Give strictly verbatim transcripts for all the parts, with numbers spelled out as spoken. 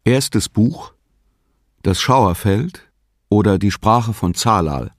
Erstes Buch: Das Schauerfeld oder die Sprache von Zalal.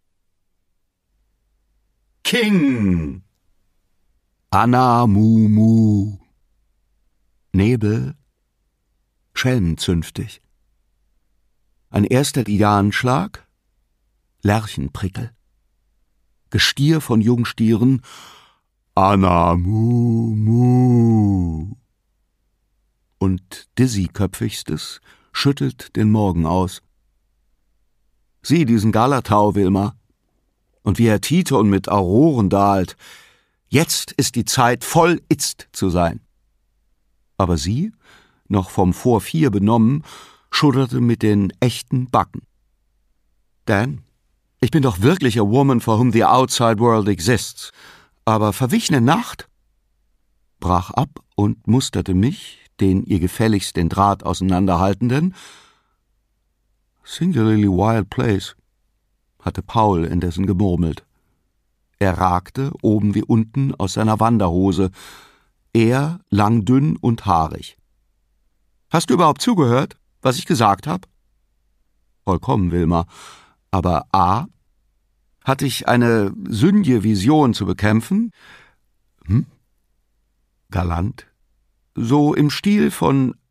King. Anna Mu Mu. Nebel, schelmenzünftig. Ein erster Dianenschlag, Lerchenprickel. Gestier von Jungstieren, Anna Mu Mu. Und Dizzy-köpfigstes schüttelt den Morgen aus. Sieh diesen Galatau, Wilma, und wie er Titon mit Auroren dahlt. Jetzt ist die Zeit, voll itzt zu sein. Aber sie, noch vom vor vier benommen, schudderte mit den echten Backen. Dan, ich bin doch wirklich a woman for whom the outside world exists, aber verwichene Nacht, brach ab und musterte mich, den ihr gefälligst den Draht auseinanderhaltenden. Singularly wild place, hatte Paul indessen gemurmelt. Er ragte, oben wie unten, aus seiner Wanderhose. Er lang, dünn und haarig. »Hast du überhaupt zugehört, was ich gesagt habe?« »Vollkommen, Wilma. Aber A, hatte ich eine sündige Vision zu bekämpfen?« »Hm? Galant. So im Stil von